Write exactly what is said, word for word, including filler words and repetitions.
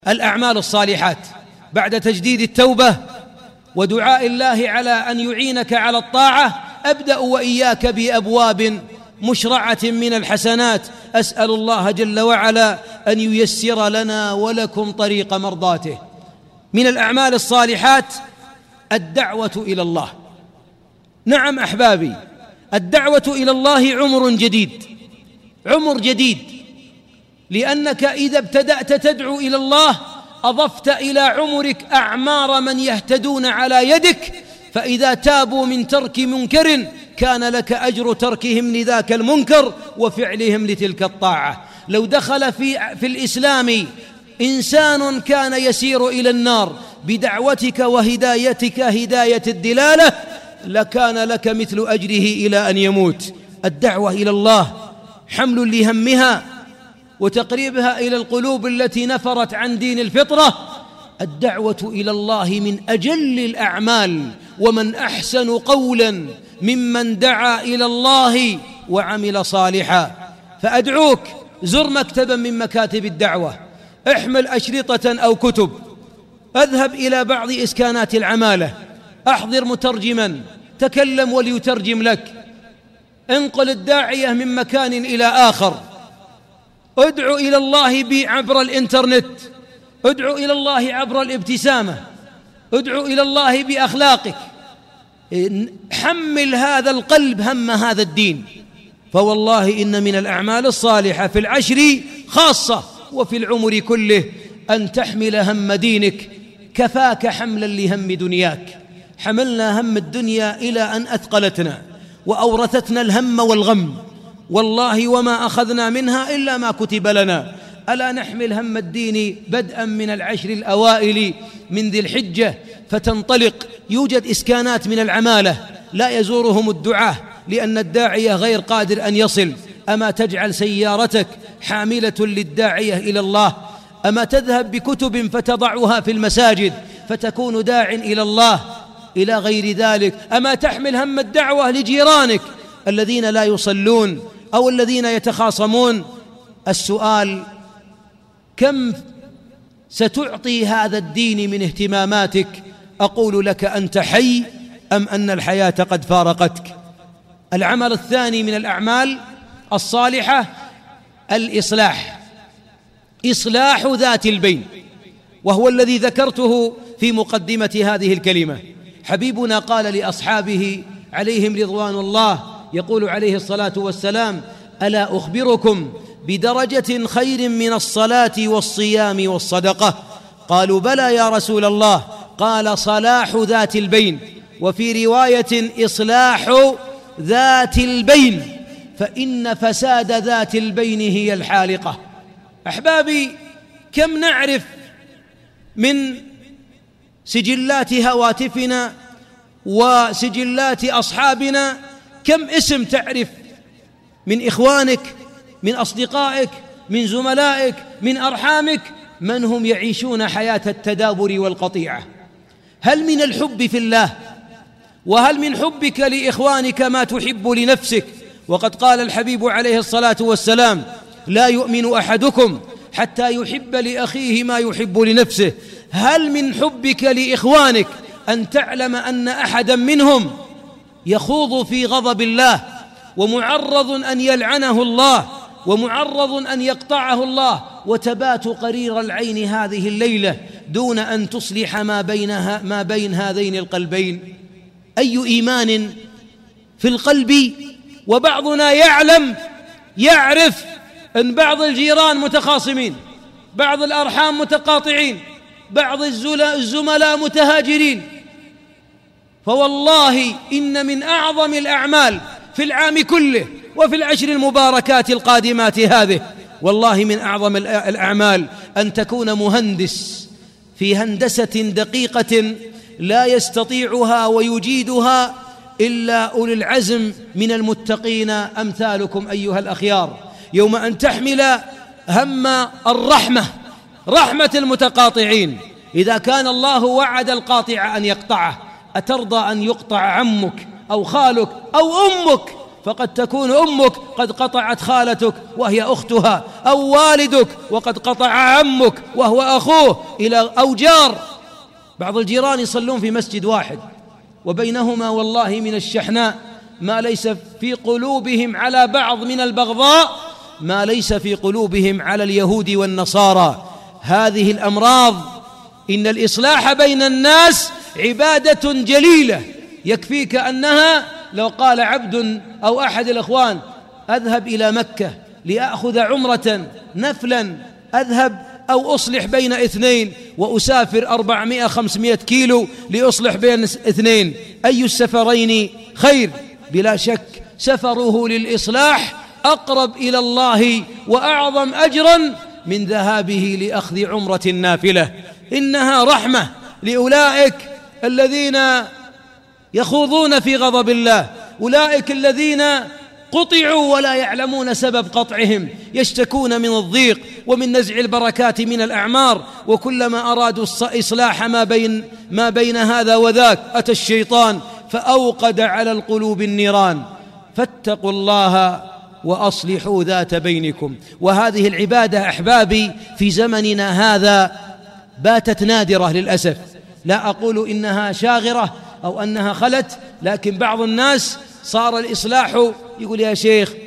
الأعمال الصالحات بعد تجديد التوبة ودعاء الله على أن يعينك على الطاعة. أبدأ وإياك بأبواب مشرعة من الحسنات، أسأل الله جل وعلا أن ييسر لنا ولكم طريق مرضاته. من الأعمال الصالحات الدعوة إلى الله. نعم أحبابي، الدعوة إلى الله عمر جديد، عمر جديد، لأنك إذا ابتدأت تدعو إلى الله أضفت إلى عمرك أعمار من يهتدون على يدك، فإذا تابوا من ترك منكر كان لك أجر تركهم لذاك المنكر وفعلهم لتلك الطاعة. لو دخل في, في الإسلام إنسان كان يسير إلى النار بدعوتك وهدايتك هداية الدلالة لكان لك مثل أجره إلى أن يموت. الدعوة إلى الله حمل لهمها وتقريبها إلى القلوب التي نفرت عن دين الفطرة. الدعوة إلى الله من أجل الأعمال، ومن أحسن قولا ممن دعا إلى الله وعمل صالحا. فأدعوك زر مكتبا من مكاتب الدعوة، احمل أشرطة أو كتب، اذهب إلى بعض إسكانات العمالة، أحضر مترجما تكلم وليترجم لك، انقل الداعية من مكان إلى آخر، ادعو إلى الله عبر الإنترنت، ادعو إلى الله عبر الابتسامة، ادعو إلى الله بأخلاقك. حمل هذا القلب هم هذا الدين، فوالله إن من الأعمال الصالحة في العشر خاصة وفي العمر كله أن تحمل هم دينك. كفاك حملا لهم دنياك، حملنا هم الدنيا إلى أن أثقلتنا وأورثتنا الهم والغم، والله وما أخذنا منها إلا ما كتب لنا. ألا نحمل هم الدين بدءا من العشر الأوائل من ذي الحجة فتنطلق. يوجد إسكانات من العمالة لا يزورهم الدعاة لأن الداعية غير قادر أن يصل. أما تجعل سيارتك حاملة للداعية إلى الله؟ أما تذهب بكتب فتضعها في المساجد فتكون داع إلى الله؟ إلى غير ذلك. أما تحمل هم الدعوة لجيرانك الذين لا يصلون أو الذين يتخاصمون؟ السؤال: كم ستعطي هذا الدين من اهتماماتك؟ أقول لك: أنت حي أم أن الحياة قد فارقتك؟ العمل الثاني من الأعمال الصالحة الإصلاح، إصلاح ذات البين، وهو الذي ذكرته في مقدمة هذه الكلمة. حبيبنا قال لأصحابه عليهم رضوان الله، يقول عليه الصلاة والسلام: ألا أخبركم بدرجة خير من الصلاة والصيام والصدقة؟ قالوا: بلى يا رسول الله. قال: صلاح ذات البين، وفي رواية إصلاح ذات البين، فإن فساد ذات البين هي الحالقة. أحبابي، كم نعرف من سجلات هواتفنا وسجلات أصحابنا، كم اسم تعرف من إخوانك، من أصدقائك، من زملائك، من أرحامك، من هم يعيشون حياة التدابر والقطيعة. هل من الحب في الله وهل من حبك لإخوانك ما تحب لنفسك؟ وقد قال الحبيب عليه الصلاة والسلام: لا يؤمن أحدكم حتى يحب لأخيه ما يحب لنفسه. هل من حبك لإخوانك أن تعلم أن أحدا منهم يخوض في غضب الله ومعرض أن يلعنه الله ومعرض أن يقطعه الله، وتبات قرير العين هذه الليلة دون أن تصلح ما بينها ما بين هذين القلبين؟ أي إيمان في القلب؟ وبعضنا يعلم يعرف أن بعض الجيران متخاصمين، بعض الأرحام متقاطعين، بعض الزملاء متهاجرين. فوالله إن من أعظم الأعمال في العام كله وفي العشر المباركات القادمات هذه، والله من أعظم الأعمال أن تكون مهندس في هندسة دقيقة لا يستطيعها ويجيدها إلا أولي العزم من المتقين أمثالكم أيها الأخيار. يوم أن تحمل هم الرحمة، رحمة المتقاطعين، إذا كان الله وعد القاطع أن يقطعه، أترضى أن يقطع عمك أو خالك أو أمك فقد تكون أمك قد قطعت خالتك وهي أختها، أو والدك وقد قطع عمك وهو أخوه، إلى أو جار. بعض الجيران يصلون في مسجد واحد وبينهما والله من الشحناء ما ليس في قلوبهم على بعض من البغضاء ما ليس في قلوبهم على اليهود والنصارى. هذه الأمراض، إن الإصلاح بين الناس عبادة جليلة، يكفيك أنها لو قال عبد أو أحد الإخوان أذهب إلى مكة لأخذ عمرة نفلا، أذهب أو أصلح بين اثنين وأسافر أربعمائة خمسمائة كيلو لأصلح بين اثنين، أي السفرين خير؟ بلا شك سفره للإصلاح أقرب إلى الله وأعظم أجرا من ذهابه لأخذ عمرة نافلة. إنها رحمة لأولئك الذين يخوضون في غضب الله، أولئك الذين قطعوا ولا يعلمون سبب قطعهم، يشتكون من الضيق ومن نزع البركات من الأعمار، وكلما أرادوا إصلاح ما بين ما بين هذا وذاك أتى الشيطان فأوقد على القلوب النيران. فاتقوا الله وأصلحوا ذات بينكم. وهذه العبادة أحبابي في زمننا هذا باتت نادرة للأسف. لا أقول إنها شاغرة أو أنها خلت، لكن بعض الناس صار الإصلاح يقول يا شيخ